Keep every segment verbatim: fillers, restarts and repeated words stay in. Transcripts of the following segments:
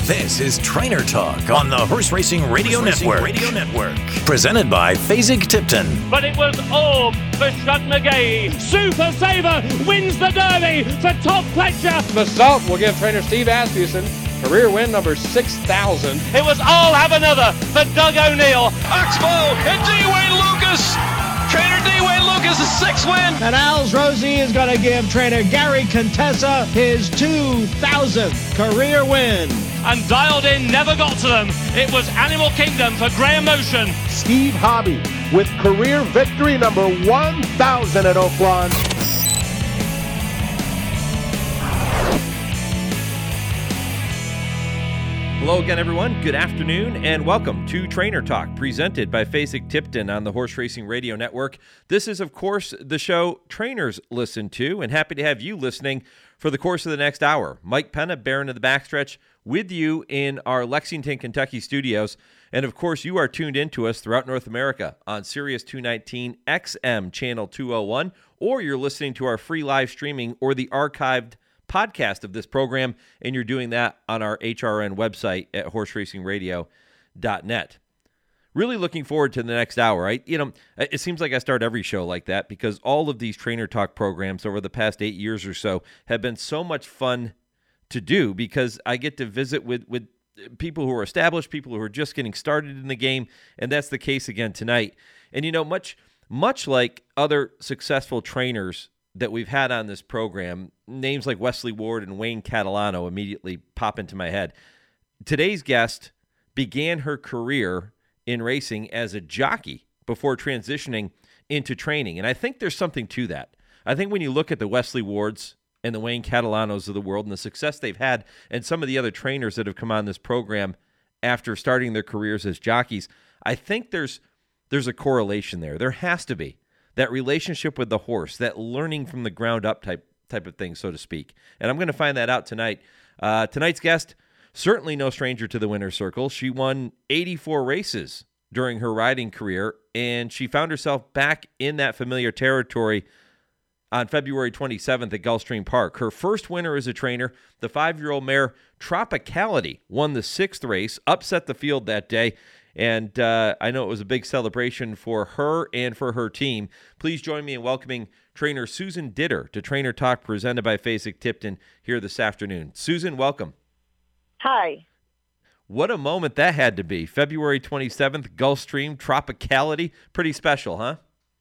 This is Trainer Talk on the Horse Racing Radio Horse Network. Racing Radio Network. Presented by Fasig-Tipton. But it was all for Shug McGee. Super Saver wins the Derby for Todd Pletcher. The Salt will give trainer Steve Asmussen career win number six thousand. It was all have another for Doug O'Neill. Oxbow and D. Wayne Lucas. Trainer D. Wayne Lucas' sixth win. And Al's Rosie is going to give trainer Gary Contessa his two thousandth career win. And Dialed In never got to them. It was Animal Kingdom for Graham Motion. Steve Hobby with career victory number one thousand at Oaklawn. Hello again, everyone. Good afternoon, and welcome to Trainer Talk, presented by Fasig-Tipton on the Horse Racing Radio Network. This is, of course, the show trainers listen to, and happy to have you listening for the course of the next hour. Mike Penna, Baron of the Backstretch, with you in our Lexington, Kentucky studios. And, of course, you are tuned in to us throughout North America on Sirius two nineteen X M Channel two oh one, or you're listening to our free live streaming or the archived podcast of this program, and you're doing that on our H R N website at horse racing radio dot net. Really looking forward to the next hour. I, you know, it seems like I start every show like that because all of these Trainer Talk programs over the past eight years or so have been so much fun to do because I get to visit with, with people who are established, people who are just getting started in the game, and that's the case again tonight. And, you know, much, much like other successful trainers that we've had on this program, names like Wesley Ward and Wayne Catalano immediately pop into my head. Today's guest began her career in racing as a jockey before transitioning into training. And I think there's something to that. I think when you look at the Wesley Wards and the Wayne Catalanos of the world and the success they've had and some of the other trainers that have come on this program after starting their careers as jockeys, I think there's there's a correlation there. There has to be. That relationship with the horse, that learning from the ground up type type of thing, so to speak. And I'm going to find that out tonight. Uh, tonight's guest, certainly no stranger to the winner's circle. She won eighty-four races during her riding career, and she found herself back in that familiar territory on February twenty-seventh at Gulfstream Park. Her first winner as a trainer, the five-year-old mare Tropicality, won the sixth race, upset the field that day. And uh, I know it was a big celebration for her and for her team. Please join me in welcoming trainer Susan Ditter to Trainer Talk presented by Fasig-Tipton here this afternoon. Susan, welcome. Hi. What a moment that had to be. February twenty-seventh, Gulfstream, Tropicality. Pretty special, huh?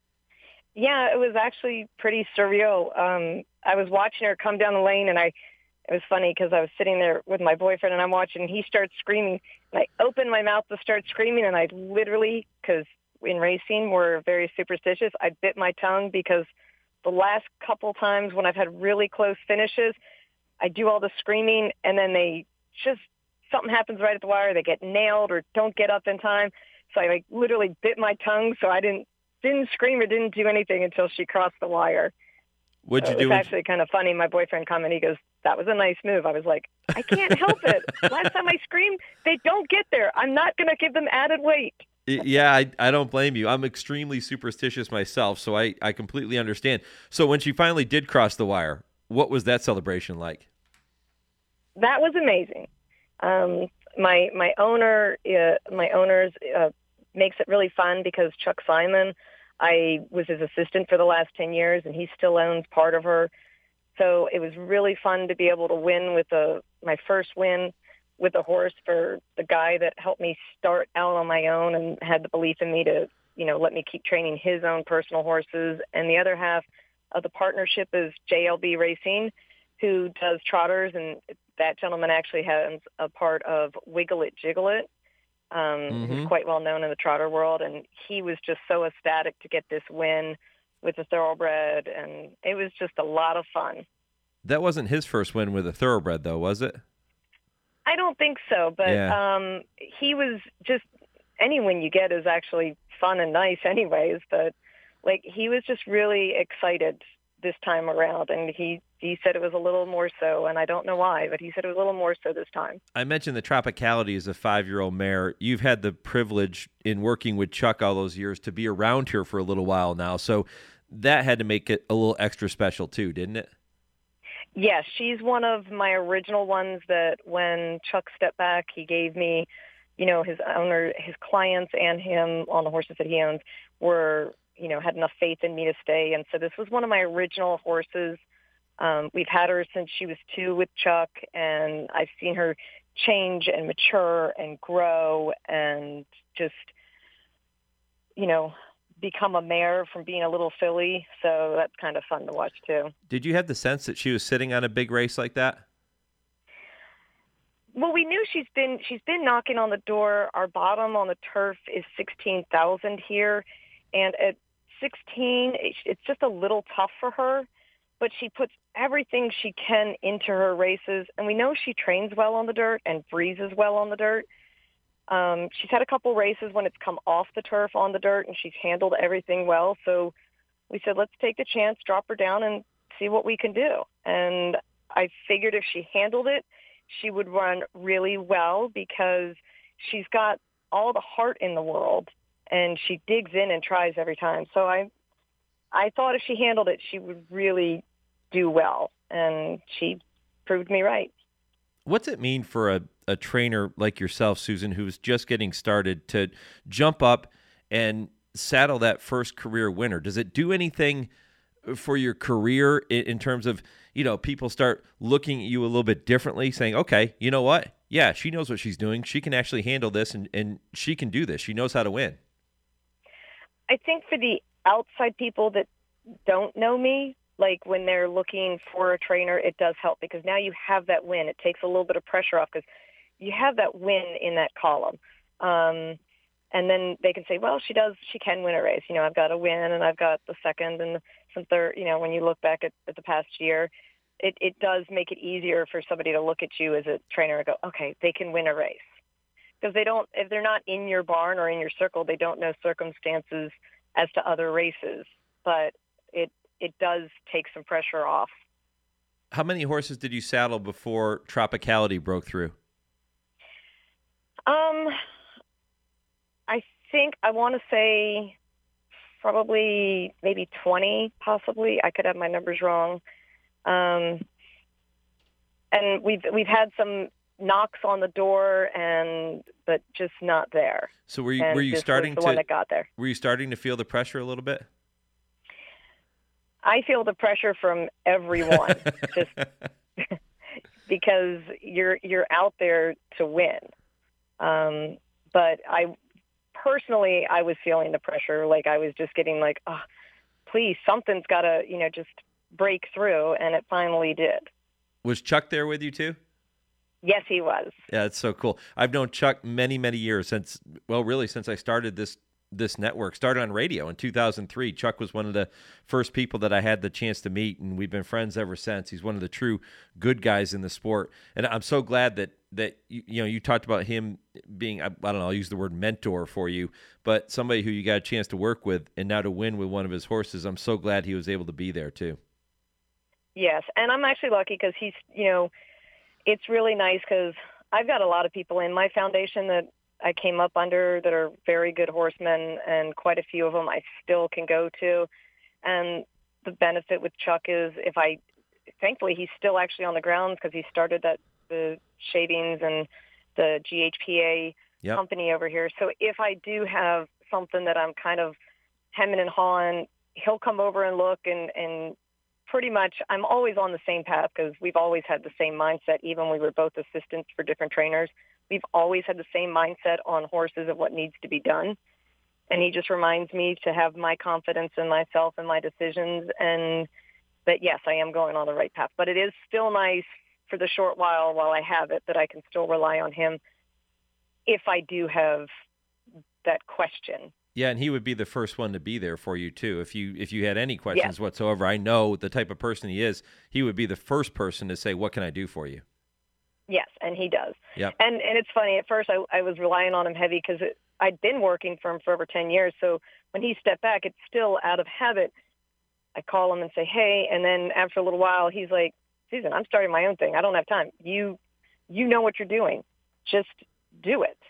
Yeah, it was actually pretty surreal. Um, I was watching her come down the lane, and I it was funny because I was sitting there with my boyfriend, and I'm watching, and he starts screaming. And I opened my mouth to start screaming, and I literally, because in racing we're very superstitious, I bit my tongue because the last couple times when I've had really close finishes, I do all the screaming, and then they just, something happens right at the wire. They get nailed or don't get up in time. So I like literally bit my tongue, so I didn't didn't scream or didn't do anything until she crossed the wire. What'd you so do? It's actually kind of funny. My boyfriend commented, he goes, "That was a nice move." I was like, I can't help it. Last time I screamed, they don't get there. I'm not going to give them added weight. Yeah, I, I don't blame you. I'm extremely superstitious myself, so I, I completely understand. So when she finally did cross the wire, what was that celebration like? That was amazing. Um, my my owner, uh, my owners uh, makes it really fun because Chuck Simon, I was his assistant for the last ten years, and he still owns part of her. So it was really fun to be able to win with a, my first win with a horse for the guy that helped me start out on my own and had the belief in me to, you know, let me keep training his own personal horses. And the other half of the partnership is J L B Racing, who does trotters, and that gentleman actually has a part of Wiggle It Jiggle It, um, mm-hmm. who's quite well known in the trotter world. And he was just so ecstatic to get this win with a thoroughbred, and it was just a lot of fun. That wasn't his first win with a thoroughbred, though, was it? I don't think so, but yeah. um, he was just, any win you get is actually fun and nice anyways, but like he was just really excited this time around, and he, he said it was a little more so, and I don't know why, but he said it was a little more so this time. I mentioned the Tropicality as a five-year-old mare. You've had the privilege in working with Chuck all those years to be around here for a little while now, so that had to make it a little extra special too, didn't it? Yes, she's one of my original ones that when Chuck stepped back, he gave me, you know, his owner, his clients and him on the horses that he owns were, you know, had enough faith in me to stay. And so this was one of my original horses. Um, we've had her since she was two with Chuck, and I've seen her change and mature and grow and just, you know, become a mare from being a little filly. So that's kind of fun to watch too. Did you have the sense that she was sitting on a big race like that? Well, we knew she's been she's been knocking on the door. Our bottom on the turf is sixteen thousand here, and at sixteen, it's just a little tough for her. But she puts everything she can into her races, and we know she trains well on the dirt and breezes well on the dirt. Um, she's had a couple races when it's come off the turf on the dirt, and she's handled everything well. So we said, let's take the chance, drop her down, and see what we can do. And I figured if she handled it, she would run really well because she's got all the heart in the world, and she digs in and tries every time. So I, I thought if she handled it, she would really do well, and she proved me right. What's it mean for a, a trainer like yourself, Susan, who's just getting started, to jump up and saddle that first career winner? Does it do anything for your career in, in terms of, you know, people start looking at you a little bit differently, saying, okay, you know what? Yeah, she knows what she's doing. She can actually handle this, and, and she can do this. She knows how to win. I think for the outside people that don't know me, like when they're looking for a trainer, it does help because now you have that win. It takes a little bit of pressure off because you have that win in that column. Um, and then they can say, well, she does, she can win a race. You know, I've got a win and I've got the second and some third. You know, when you look back at, at the past year, it, it does make it easier for somebody to look at you as a trainer and go, okay, they can win a race. Because they don't, if they're not in your barn or in your circle, they don't know circumstances as to other races. But it, it does take some pressure off. How many horses did you saddle before Tropicality broke through? Um, I think I want to say probably maybe twenty, possibly. I could have my numbers wrong. Um, and we've we've had some knocks on the door, and but just not there. So were you and were you starting the to one that got there? Were you starting to feel the pressure a little bit? I feel the pressure from everyone, just because you're you're out there to win. Um, but I personally, I was feeling the pressure. Like I was just getting like, oh, please, something's got to, you know, just break through, and it finally did. Was Chuck there with you too? Yes, he was. Yeah, it's so cool. I've known Chuck many, many years since, well, really since I started this this network. Started on radio in two thousand three. Chuck was one of the first people that I had the chance to meet, and we've been friends ever since. He's one of the true good guys in the sport, and I'm so glad that that you, you know you talked about him being, I, I don't know, I'll use the word mentor for you, but somebody who you got a chance to work with, and now to win with one of his horses. I'm so glad he was able to be there too. Yes, and I'm actually lucky because he's, you know, it's really nice because I've got a lot of people in my foundation that I came up under that are very good horsemen, and quite a few of them I still can go to. And the benefit with Chuck is if I, thankfully he's still actually on the grounds because he started that the Shadings and the G H P A yep. company over here. So if I do have something that I'm kind of hemming and hawing, he'll come over and look, and, and pretty much I'm always on the same path because we've always had the same mindset. Even when we were both assistants for different trainers, we've always had the same mindset on horses of what needs to be done. And he just reminds me to have my confidence in myself and my decisions, and that, yes, I am going on the right path. But it is still nice for the short while while I have it that I can still rely on him if I do have that question. Yeah, and he would be the first one to be there for you too. If you if you had any questions yes. whatsoever, I know the type of person he is. He would be the first person to say, "What can I do for you?" Yes, and he does. Yep. And and it's funny. At first, I, I was relying on him heavy because I'd been working for him for over ten years. So when he stepped back, it's still out of habit. I call him and say, "Hey," and then after a little while, he's like, "Susan, I'm starting my own thing. I don't have time. You you know what you're doing. Just do it."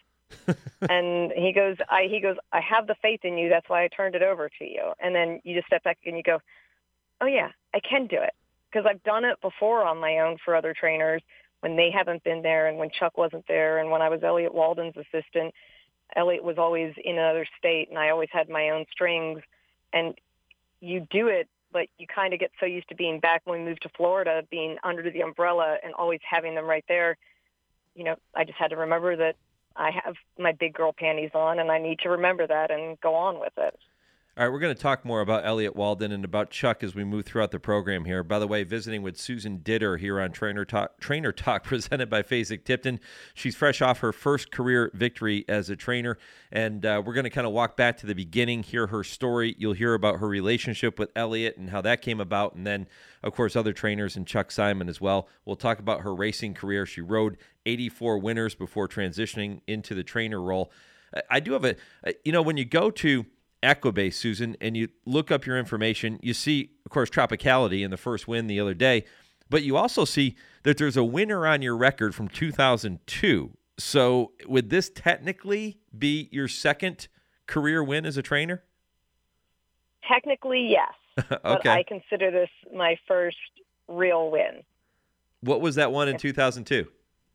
And he goes, I he goes, I have the faith in you. That's why I turned it over to you. And then you just step back and you go, oh yeah, I can do it. because I've done it before on my own for other trainers when they haven't been there and when Chuck wasn't there. And when I was Elliot Walden's assistant, Elliot was always in another state and I always had my own strings. And you do it, but you kind of get so used to being back when we moved to Florida, being under the umbrella and always having them right there. You know, I just had to remember that I have my big girl panties on and I need to remember that and go on with it. All right, we're going to talk more about Elliot Walden and about Chuck as we move throughout the program here. By the way, visiting with Susan Ditter here on Trainer Talk, Trainer Talk presented by Fasig-Tipton. She's fresh off her first career victory as a trainer, and uh, we're going to kind of walk back to the beginning, hear her story. You'll hear about her relationship with Elliot and how that came about, and then, of course, other trainers and Chuck Simon as well. We'll talk about her racing career. She rode eighty-four winners before transitioning into the trainer role. I do have a, you know, when you go to Equibase, Susan, and you look up your information, you see, of course, Tropicality in the first win the other day, but you also see that there's a winner on your record from two thousand two. So would this technically be your second career win as a trainer? Technically, yes. Okay. But I consider this my first real win. What was that one in two thousand two?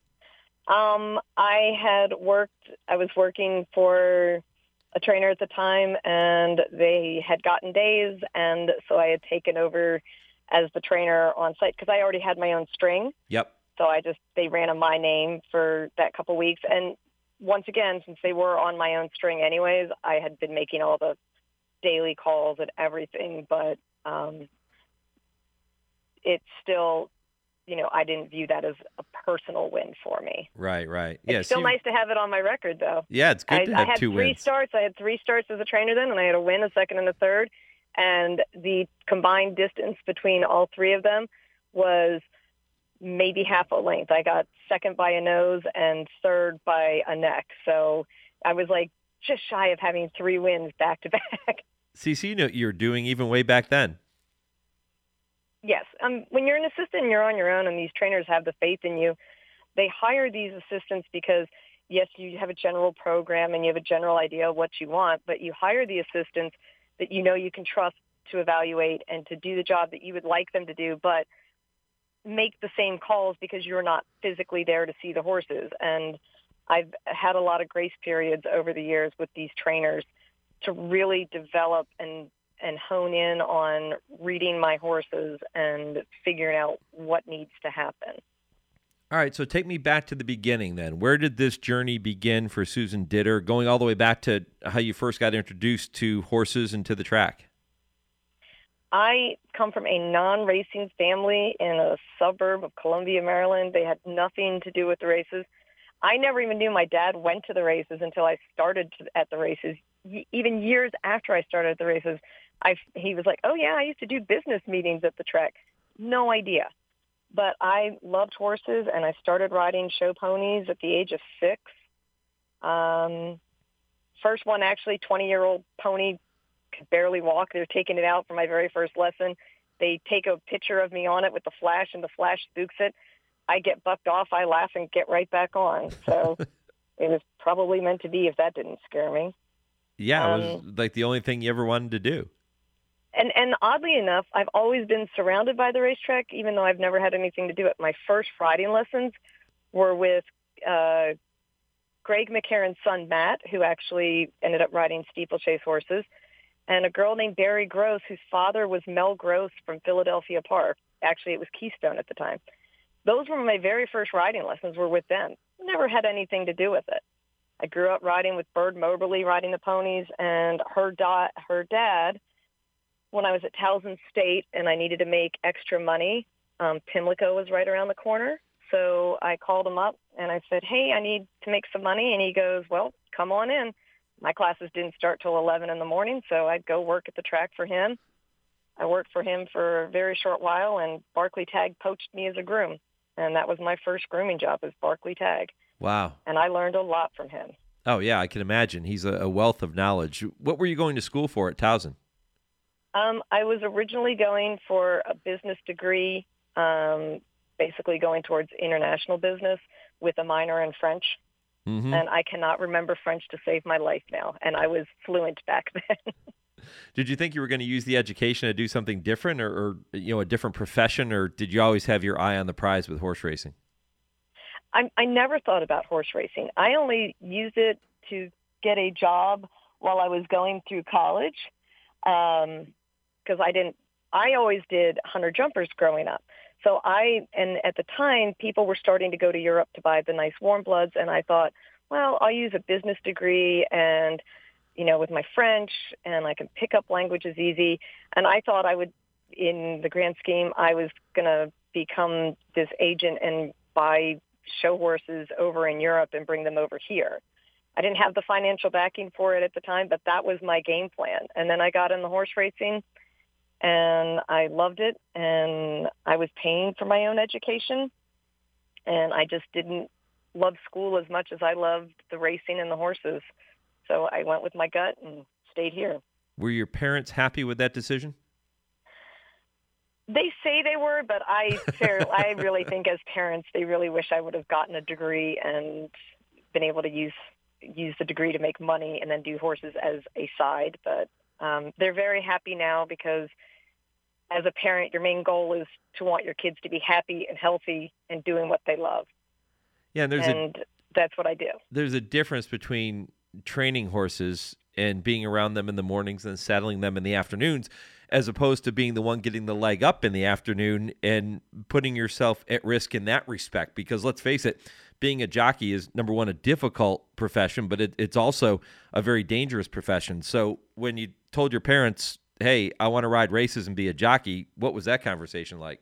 Um, I had worked, I was working for a trainer at the time, and they had gotten days, and so I had taken over as the trainer on site because I already had my own string. Yep. So I just, they ran on my name for that couple weeks. And once again, since they were on my own string anyways, I had been making all the daily calls and everything, but um, it's still, you know, I didn't view that as a personal win for me. Right, right. It's yeah, still so nice to have it on my record, though. Yeah, it's good I, to have I had two three wins. starts. I had three starts as a trainer then, and I had a win, a second, and a third. And the combined distance between all three of them was maybe half a length. I got second by a nose and third by a neck. So I was like just shy of having three wins back to back. C C, you know you're doing even way back then. Yes. Um, when you're an assistant and you're on your own and these trainers have the faith in you, they hire these assistants because, yes, you have a general program and you have a general idea of what you want, but you hire the assistants that you know you can trust to evaluate and to do the job that you would like them to do, but make the same calls because you're not physically there to see the horses. And I've had a lot of grace periods over the years with these trainers to really develop and and hone in on reading my horses and figuring out what needs to happen. All right, so take me back to the beginning then. Where did this journey begin for Susan Ditter, going all the way back to how you first got introduced to horses and to the track? I come from a non-racing family in a suburb of Columbia, Maryland. They had nothing to do with the races. I never even knew my dad went to the races until I started to, at the races. Even years after I started at the races, I, he was like, oh, yeah, I used to do business meetings at the track. No idea. But I loved horses, and I started riding show ponies at the age of six. Um, first one, actually, twenty-year-old pony, could barely walk. They were taking it out for my very first lesson. They take a picture of me on it with the flash, and the flash spooks it. I get bucked off, I laugh, and get right back on. So it was probably meant to be if that didn't scare me. Yeah, um, it was like the only thing you ever wanted to do. And and oddly enough, I've always been surrounded by the racetrack, even though I've never had anything to do it. My first riding lessons were with uh, Greg McCarron's son, Matt, who actually ended up riding steeplechase horses, and a girl named Barry Gross, whose father was Mel Gross from Philadelphia Park. Actually, it was Keystone at the time. Those were my very first riding lessons were with them. Never had anything to do with it. I grew up riding with Bird Moberly, riding the ponies, and her, da- her dad, when I was at Towson State and I needed to make extra money, um, Pimlico was right around the corner. So I called him up and I said, hey, I need to make some money. And he goes, well, come on in. My classes didn't start till eleven in the morning, so I'd go work at the track for him. I worked for him for a very short while, and Barkley Tagg poached me as a groom. And that was my first grooming job, was Barkley Tagg. Wow. And I learned a lot from him. Oh, yeah, I can imagine. He's a, a wealth of knowledge. What were you going to school for at Towson? Um, I was originally going for a business degree, um, basically going towards international business with a minor in French. Mm-hmm. And I cannot remember French to save my life now. And I was fluent back then. Did you think you were going to use the education to do something different, or, or you know, a different profession, or did you always have your eye on the prize with horse racing? I, I never thought about horse racing. I only used it to get a job while I was going through college, because um, I didn't. I always did hunter jumpers growing up. So I, and at the time, people were starting to go to Europe to buy the nice warm bloods, and I thought, well, I'll use a business degree and, you know, with my French, and I can pick up languages easy. And I thought I would, in the grand scheme, I was going to become this agent and buy show horses over in Europe and bring them over here. I didn't have the financial backing for it at the time, but that was my game plan. And then I got in the horse racing, and I loved it, and I was paying for my own education, and I just didn't love school as much as I loved the racing and the horses. So I went with my gut and stayed here. Were your parents happy with that decision? They say they were, but I fair, I really think as parents, they really wish I would have gotten a degree and been able to use use the degree to make money and then do horses as a side. But um, they're very happy now, because as a parent, your main goal is to want your kids to be happy and healthy and doing what they love. Yeah, and there's and a, that's what I do. There's a difference between training horses and being around them in the mornings and saddling them in the afternoons, as opposed to being the one getting the leg up in the afternoon and putting yourself at risk in that respect. Because let's face it, being a jockey is, number one, a difficult profession, but it, it's also a very dangerous profession. So when you told your parents, hey, I want to ride races and be a jockey, what was that conversation like?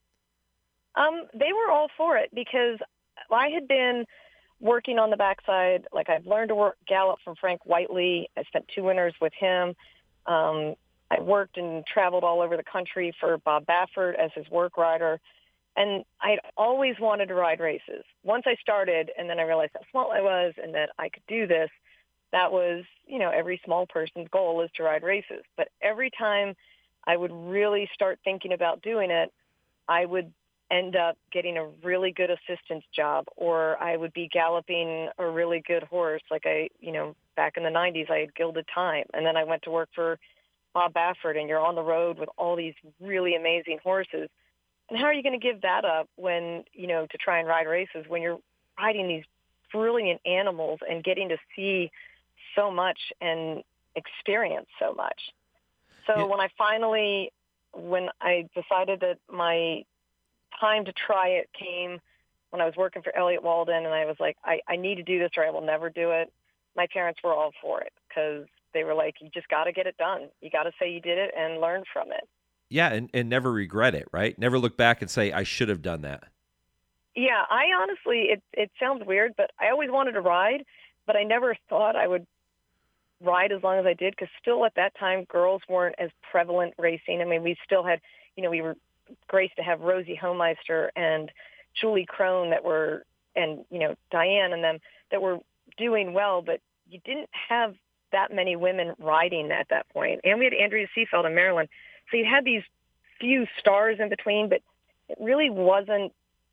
Um, they were all for it, because I had been working on the backside. Like, I've learned to work gallop from Frank Whiteley. I spent two winters with him. Um, I worked and traveled all over the country for Bob Baffert as his work rider. And I always wanted to ride races. Once I started, and then I realized how small I was and that I could do this, that was, you know, every small person's goal is to ride races. But every time I would really start thinking about doing it, I would end up getting a really good assistance job, or I would be galloping a really good horse. Like I, you know, back in the nineties, I had Gilded Time. And then I went to work for Bob Baffert, and you're on the road with all these really amazing horses. And how are you going to give that up when, you know, to try and ride races when you're riding these brilliant animals and getting to see so much and experience so much? So yeah. when I finally, when I decided that my time to try it came when I was working for Elliott Walden, and I was like, I, I need to do this or I will never do it. My parents were all for it, because they were like, you just got to get it done. You got to say you did it and learn from it. Yeah, and, and never regret it, right? Never look back and say, I should have done that. Yeah, I honestly, it, it sounds weird, but I always wanted to ride, but I never thought I would ride as long as I did, because still at that time, girls weren't as prevalent racing. I mean, we still had, you know, we were graced to have Rosie Homeister and Julie Crone that were, and, you know, Diane and them that were doing well, but you didn't have that many women riding at that point. And we had Andrea Seafeld in Maryland. So you had these few stars in between, but it really wasn't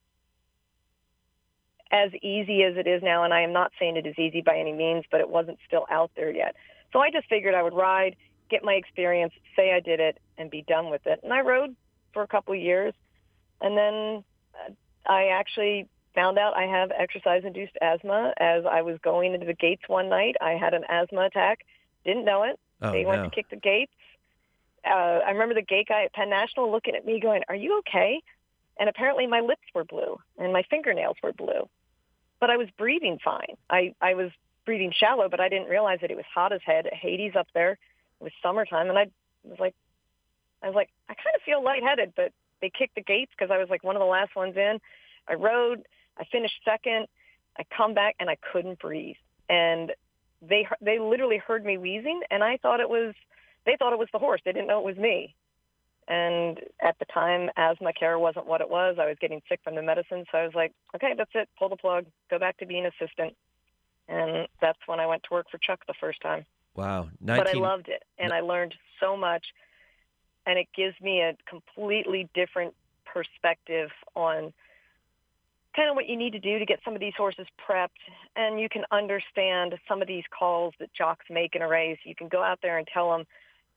as easy as it is now. And I am not saying it is easy by any means, but it wasn't still out there yet. So I just figured I would ride, get my experience, say I did it, and be done with it. And I rode for a couple of years. And then I actually found out I have exercise-induced asthma. As I was going into the gates one night, I had an asthma attack. Didn't know it. Oh, they went no. to kick the gates. Uh, I remember the gate guy at Penn National looking at me going, are you okay? And apparently my lips were blue and my fingernails were blue. But I was breathing fine. I, I was breathing shallow, but I didn't realize that it was hot as head. Hades up there. It was summertime. And I was like, I was like, I kind of feel lightheaded, but they kicked the gates because I was like one of the last ones in. I rode. I finished second. I come back and I couldn't breathe. And they they literally heard me wheezing, and I thought it was, they thought it was the horse. They didn't know it was me. And at the time, asthma care wasn't what it was. I was getting sick from the medicine. So I was like, okay, that's it. Pull the plug. Go back to being assistant. And that's when I went to work for Chuck the first time. Wow. nineteen But I loved it, and no. I learned so much. And it gives me a completely different perspective on kind of what you need to do to get some of these horses prepped. And you can understand some of these calls that jocks make in a race. You can go out there and tell them,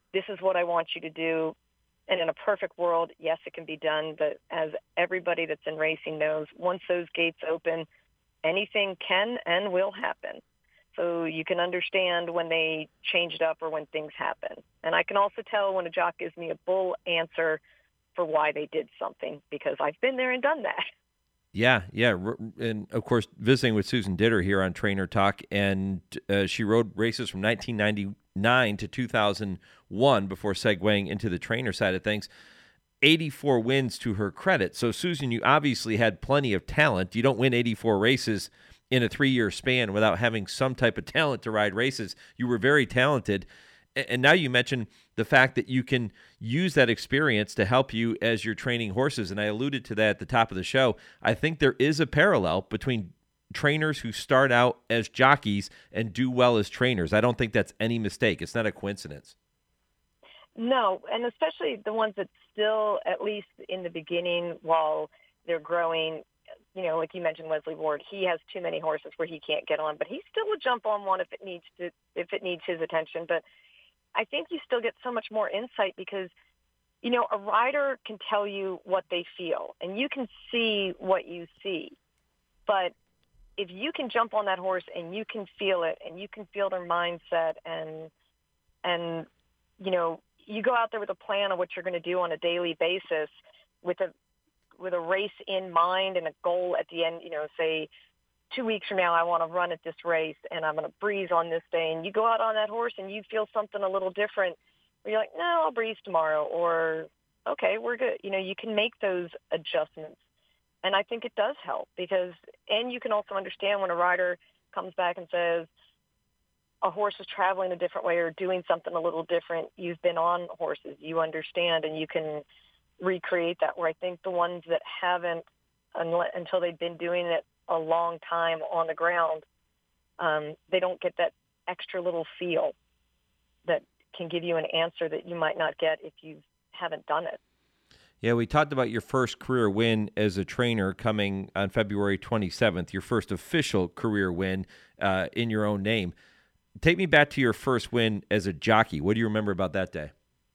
this is what I want you to do. And in a perfect world, yes, it can be done. But as everybody that's in racing knows, once those gates open, anything can and will happen. So you can understand when they change it up or when things happen. And I can also tell when a jock gives me a bull answer for why they did something, because I've been there and done that. Yeah, yeah. And, of course, visiting with Susan Ditter here on Trainer Talk, and uh, she rode races from nineteen ninety-nine to two thousand one before segueing into the trainer side of things. eighty-four wins to her credit. So, Susan, you obviously had plenty of talent. You don't win eighty-four races in a three-year span without having some type of talent to ride races. You were very talented. And now you mentioned the fact that you can use that experience to help you as you're training horses. And I alluded to that at the top of the show. I think there is a parallel between trainers who start out as jockeys and do well as trainers. I don't think that's any mistake. It's not a coincidence. No, and especially the ones that still, at least in the beginning, while they're growing, you know, like you mentioned, Wesley Ward, he has too many horses where he can't get on, but he still will jump on one if it needs to, if it needs his attention. But I think you still get so much more insight because, you know, a rider can tell you what they feel, and you can see what you see. But if you can jump on that horse and you can feel it, and you can feel their mindset, and and you know, you go out there with a plan of what you're going to do on a daily basis, with a with a race in mind and a goal at the end. You know, say, two weeks from now, I want to run at this race, and I'm going to breeze on this day. And you go out on that horse, and you feel something a little different. Where you're like, no, I'll breeze tomorrow, or okay, we're good. You know, you can make those adjustments, and I think it does help because, and you can also understand when a rider comes back and says a horse is traveling a different way or doing something a little different. You've been on horses, you understand, and you can recreate that. Where I think the ones that haven't, until they've been doing it a long time on the ground, um, they don't get that extra little feel that can give you an answer that you might not get if you haven't done it. Yeah, we talked about your first career win as a trainer coming on February twenty-seventh, your first official career win uh, in your own name. Take me back to your first win as a jockey. What do you remember about that day?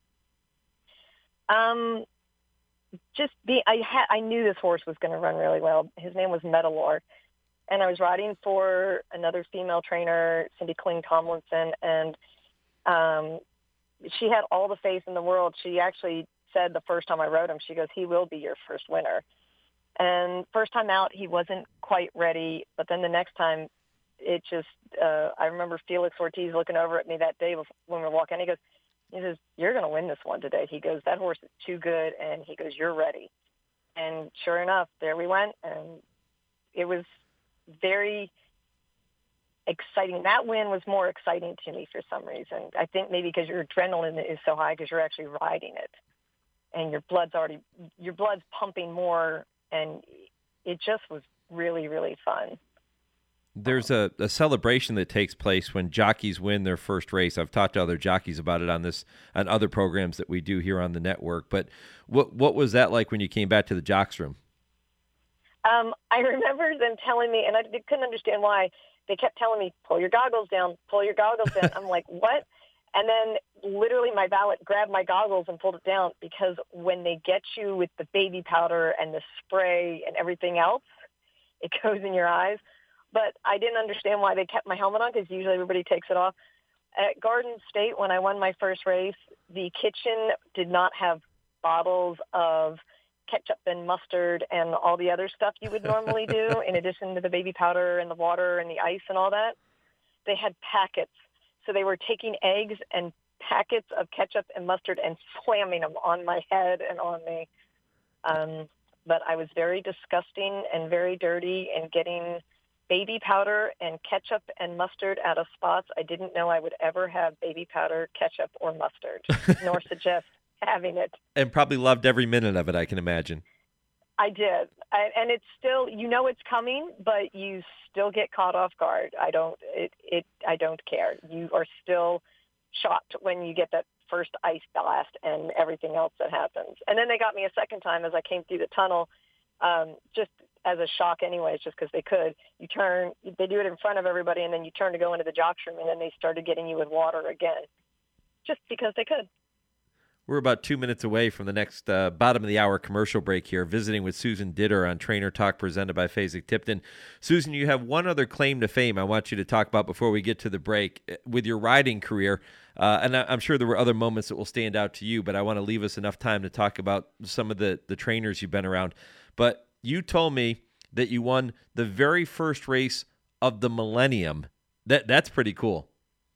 Um, Just be, I had, I knew this horse was going to run really well. His name was Metalor, and I was riding for another female trainer, Cindy Kling Tomlinson, and um, she had all the faith in the world. She actually said the first time I rode him, she goes, "He will be your first winner." And first time out, he wasn't quite ready, but then the next time, it just, uh, I remember Felix Ortiz looking over at me that day when we were walking. He goes, He says, "You're going to win this one today." He goes, "That horse is too good." And he goes, "You're ready." And sure enough, there we went. And it was very exciting. That win was more exciting to me for some reason. I think maybe because your adrenaline is so high because you're actually riding it. And your blood's already, your blood's pumping more. And it just was really, really fun. There's a, a celebration that takes place when jockeys win their first race. I've talked to other jockeys about it on this, on other programs that we do here on the network. But what what was that like when you came back to the jocks room? Um, I remember them telling me, and I couldn't understand why, they kept telling me, "Pull your goggles down, pull your goggles down." I'm like, what? And then literally my valet grabbed my goggles and pulled it down, because when they get you with the baby powder and the spray and everything else, it goes in your eyes. But I didn't understand why they kept my helmet on, because usually everybody takes it off. At Garden State, when I won my first race, the kitchen did not have bottles of ketchup and mustard and all the other stuff you would normally do, in addition to the baby powder and the water and the ice and all that. They had packets. So they were taking eggs and packets of ketchup and mustard and slamming them on my head and on me. Um, but I was very disgusting and very dirty, and getting baby powder and ketchup and mustard out of spots I didn't know I would ever have baby powder, ketchup, or mustard, nor suggest having it. And probably loved every minute of it, I can imagine. I did. I, and it's still, you know it's coming, but you still get caught off guard. I don't, it, it, I don't care. You are still shocked when you get that first ice blast and everything else that happens. And then they got me a second time as I came through the tunnel, um, just as a shock anyways, just because they could. You turn, they do it in front of everybody, and then you turn to go into the jocks room, and then they started getting you with water again, just because they could. We're about two minutes away from the next uh, bottom of the hour commercial break here, visiting with Susan Ditter on Trainer Talk presented by Fasig-Tipton. Susan, you have one other claim to fame I want you to talk about before we get to the break. With your riding career, uh, and I'm sure there were other moments that will stand out to you, but I want to leave us enough time to talk about some of the, the trainers you've been around. But you told me that you won the very first race of the millennium. That That's pretty cool.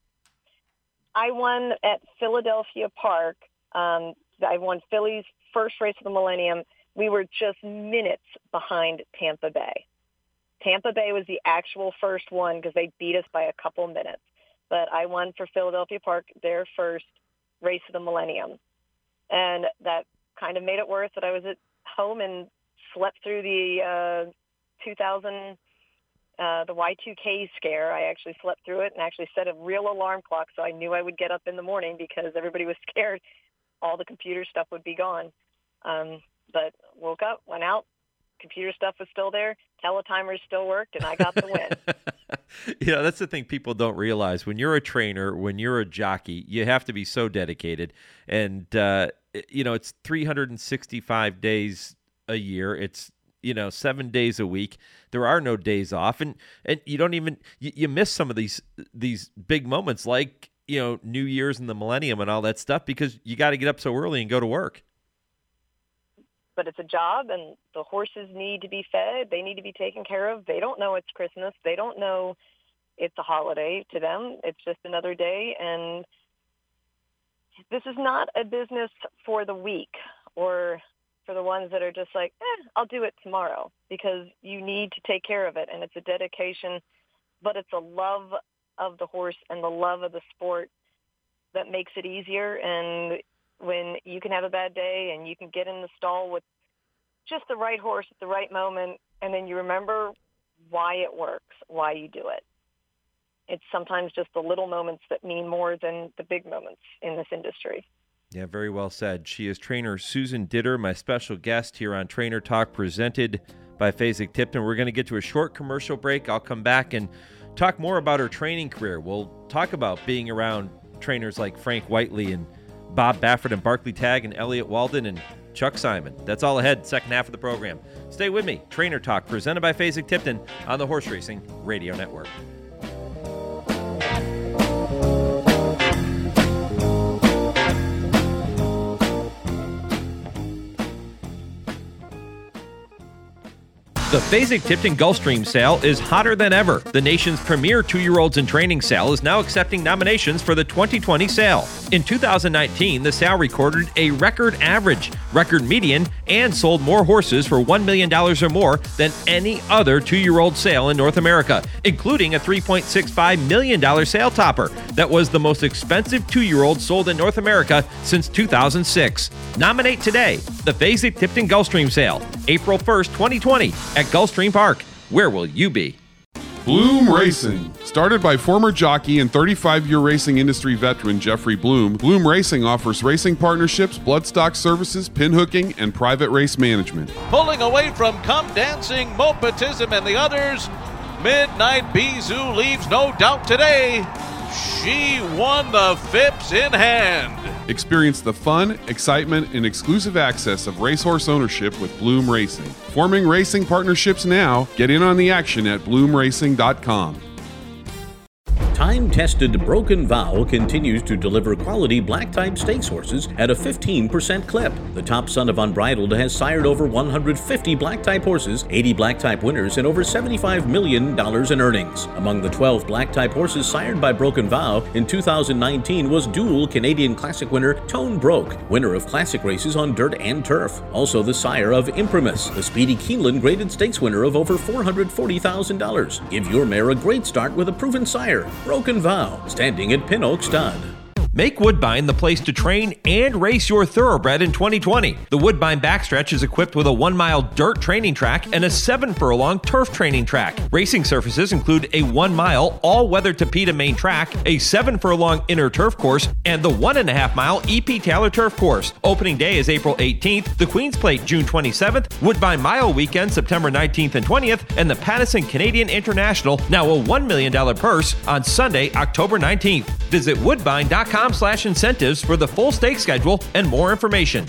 I won at Philadelphia Park. Um, I won Philly's first race of the millennium. We were just minutes behind Tampa Bay. Tampa Bay was the actual first one because they beat us by a couple minutes. But I won for Philadelphia Park, their first race of the millennium. And that kind of made it worth that I was at home and slept through the uh, two thousand, uh, the Y two K scare. I actually slept through it and actually set a real alarm clock so I knew I would get up in the morning because everybody was scared all the computer stuff would be gone. Um, but woke up, went out, computer stuff was still there, teletimers still worked, and I got the win. You know, that's the thing people don't realize. When you're a trainer, when you're a jockey, you have to be so dedicated. And, uh, you know, it's three hundred sixty-five days a year. It's, you know, seven days a week. There are no days off. And, and you don't even, you, you miss some of these these big moments like, you know, New Year's and the millennium and all that stuff because you got to get up so early and go to work. But it's a job, and the horses need to be fed. They need to be taken care of. They don't know it's Christmas. They don't know it's a holiday to them. It's just another day. And this is not a business for the weak or for the ones that are just like, eh, I'll do it tomorrow, because you need to take care of it. And it's a dedication, but it's a love of the horse and the love of the sport that makes it easier. And when you can have a bad day and you can get in the stall with just the right horse at the right moment, and then you remember why it works, why you do it. It's sometimes just the little moments that mean more than the big moments in this industry. Yeah, very well said. She is trainer Susan Ditter, my special guest here on Trainer Talk presented by Fasig-Tipton. We're going to get to a short commercial break. I'll come back and talk more about her training career. We'll talk about being around trainers like Frank Whiteley and Bob Baffert and Barclay Tagg and Elliott Walden and Chuck Simon. That's all ahead, second half of the program. Stay with me. Trainer Talk presented by Fasig-Tipton on the Horse Racing Radio Network. The Fasig-Tipton Gulfstream sale is hotter than ever. The nation's premier two-year-olds in training sale is now accepting nominations for the twenty twenty sale. In two thousand nineteen, the sale recorded a record average, record median, and sold more horses for one million dollars or more than any other two-year-old sale in North America, including a three point six five million dollars sale topper that was the most expensive two-year-old sold in North America since two thousand six. Nominate today. The Fasig-Tipton Gulfstream sale, April first, twenty twenty, at Gulfstream Park. Where will you be? Bloom Racing. Started by former jockey and thirty-five-year racing industry veteran Jeffrey Bloom, Bloom Racing offers racing partnerships, bloodstock services, pinhooking, and private race management. Pulling away from Come Dancing, Mopatism, and the others, Midnight Bizou leaves no doubt today. She won the Phipps in hand. Experience the fun, excitement, and exclusive access of racehorse ownership with Bloom Racing. Forming racing partnerships now. Get in on the action at bloom racing dot com. Time-tested Broken Vow continues to deliver quality black-type stakes horses at a fifteen percent clip. The top son of Unbridled has sired over one hundred fifty black-type horses, eighty black-type winners, and over seventy-five million dollars in earnings. Among the twelve black-type horses sired by Broken Vow in two thousand nineteen was dual Canadian Classic winner Tone Broke, winner of classic races on dirt and turf. Also the sire of Imprimus, the Speedy Keeneland graded stakes winner of over four hundred forty thousand dollars. Give your mare a great start with a proven sire. Broken Vow, standing at Pin Oak Stud. Make Woodbine the place to train and race your thoroughbred in twenty twenty. The Woodbine backstretch is equipped with a one-mile dirt training track and a seven-furlong turf training track. Racing surfaces include a one-mile all-weather Tapeta main track, a seven-furlong inner turf course, and the one-and-a-half-mile E P Taylor turf course. Opening day is April eighteenth, the Queen's Plate June twenty-seventh, Woodbine Mile Weekend September nineteenth and twentieth, and the Pattison Canadian International, now a one million dollars purse, on Sunday, October nineteenth. Visit woodbine dot com com slash incentives for the full stake schedule and more information.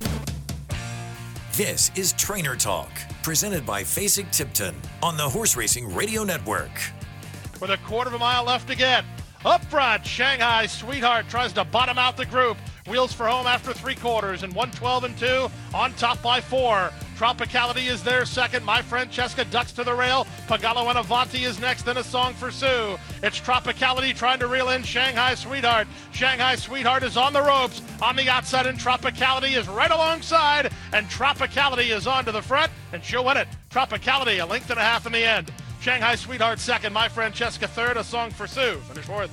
This is Trainer Talk, presented by Fasig-Tipton on the Horse Racing Radio Network. With a quarter of a mile left again. Up front, Shanghai Sweetheart tries to bottom out the group. Wheels for home after three quarters, and one twelve and two on top by four. Tropicality is there second. My Francesca ducks to the rail. Pagalo and Avanti is next, then A Song for Sue. It's Tropicality trying to reel in Shanghai Sweetheart. Shanghai Sweetheart is on the ropes. On the outside, and Tropicality is right alongside. And Tropicality is on to the front, and she'll win it. Tropicality, a length and a half in the end. Shanghai Sweetheart second. My Francesca third. A Song for Sue finish fourth.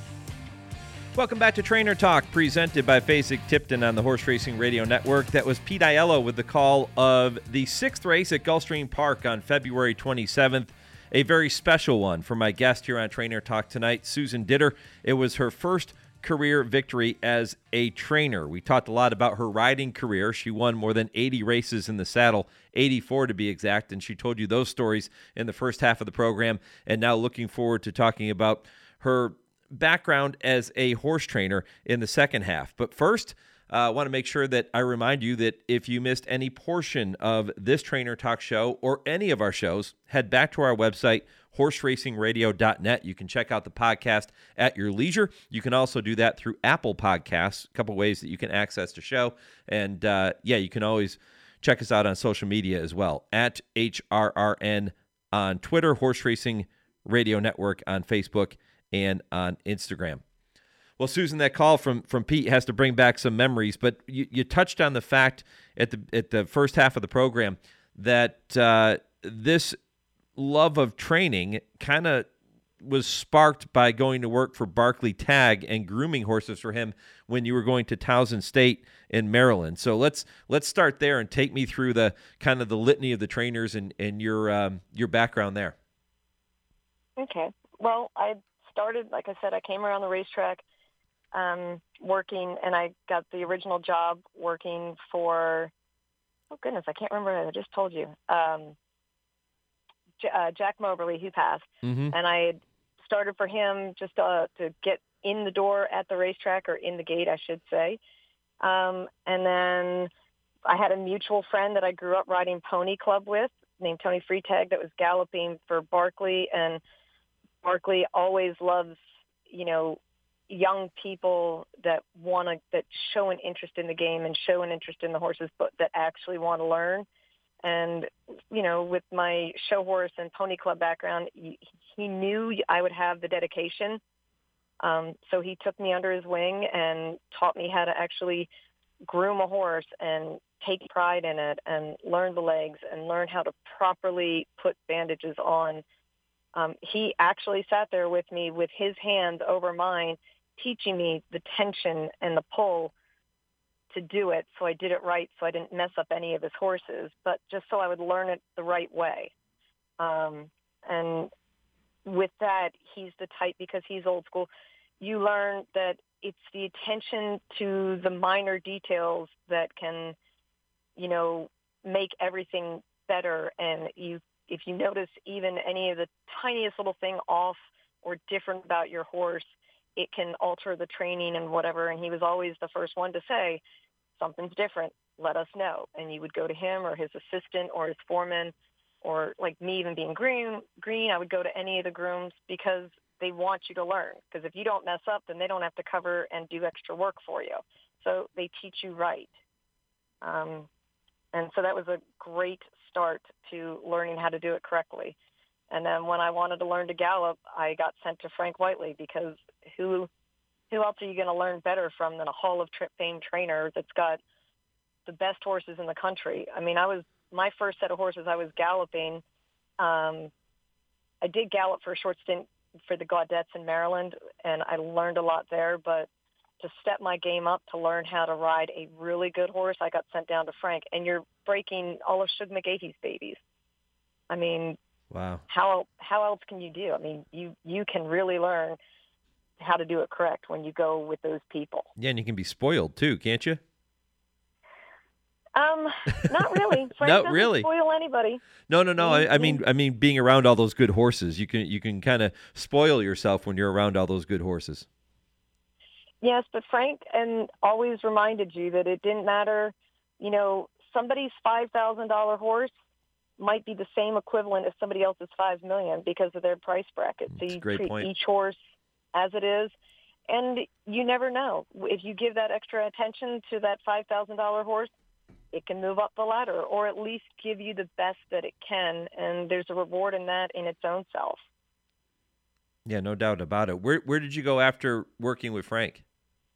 Welcome back to Trainer Talk, presented by Fasig-Tipton on the Horse Racing Radio Network. That was Pete Aiello with the call of the sixth race at Gulfstream Park on February twenty-seventh. A very special one for my guest here on Trainer Talk tonight, Susan Ditter. It was her first career victory as a trainer. We talked a lot about her riding career. She won more than eighty races in the saddle, eighty-four to be exact, and she told you those stories in the first half of the program. And now looking forward to talking about her background as a horse trainer in the second half. But first, I uh, want to make sure that I remind you that if you missed any portion of this Trainer Talk show or any of our shows, head back to our website, horse racing radio dot net. You can check out the podcast at your leisure. You can also do that through Apple Podcasts, a couple ways that you can access the show. And uh, yeah, you can always check us out on social media as well, at H R R N on Twitter, Horse Racing Radio Network on Facebook, and on Instagram. Well, Susan, that call from from Pete has to bring back some memories, but you, you touched on the fact at the at the first half of the program that uh, this love of training kind of was sparked by going to work for Barkley Tag and grooming horses for him when you were going to Towson State in Maryland. So let's let's start there and take me through the kind of the litany of the trainers and, and your um, your background there. Okay. Well, I started, like I said, I came around the racetrack um, working, and I got the original job working for, oh goodness, I can't remember, I just told you, um, J- uh, Jack Moberly, who passed. Mm-hmm. And I had started for him just uh, to get in the door at the racetrack, or in the gate, I should say. Um, and then I had a mutual friend that I grew up riding Pony Club with named Tony Freitag that was galloping for Barkley, and Barkley always loves, you know, young people that want to, that show an interest in the game and show an interest in the horses, but that actually want to learn. And, you know, with my show horse and Pony Club background, he, he knew I would have the dedication. Um, so he took me under his wing and taught me how to actually groom a horse and take pride in it and learn the legs and learn how to properly put bandages on. Um, he actually sat there with me with his hands over mine, teaching me the tension and the pull to do it, so I did it right, so I didn't mess up any of his horses, but just so I would learn it the right way. Um, and with that, he's the type, because he's old school, you learn that it's the attention to the minor details that can, you know, make everything better. And you if you notice even any of the tiniest little thing off or different about your horse, it can alter the training and whatever. And he was always the first one to say, something's different, let us know. And you would go to him or his assistant or his foreman, or like me even being green, green, I would go to any of the grooms, because they want you to learn. Because if you don't mess up, then they don't have to cover and do extra work for you. So they teach you right. Um, and so that was a great start to learning how to do it correctly. And then when I wanted to learn to gallop, I got sent to Frank Whiteley, because who who else are you going to learn better from than a Hall of Fame trainer that's got the best horses in the country? I mean, I was my first set of horses I was galloping. Um, I did gallop for a short stint for the Gaudettes in Maryland, and I learned a lot there. But to step my game up to learn how to ride a really good horse, I got sent down to Frank. And you're breaking all of Shug McGahee's babies. I mean, wow. How how else can you do? I mean, you, you can really learn how to do it correct when you go with those people. Yeah, and you can be spoiled too, can't you? Um, not really. Frank Not doesn't really. spoil anybody. No, no, no. I, I mean, I mean, being around all those good horses, you can you can kind of spoil yourself when you're around all those good horses. Yes, but Frank and always reminded you that it didn't matter. You know, somebody's five thousand dollars horse might be the same equivalent as somebody else's five million dollars because of their price bracket. So you treat point. each horse as it is, and you never know. If you give that extra attention to that five thousand dollars horse, it can move up the ladder or at least give you the best that it can, and there's a reward in that in its own self. Yeah, no doubt about it. Where where did you go after working with Frank?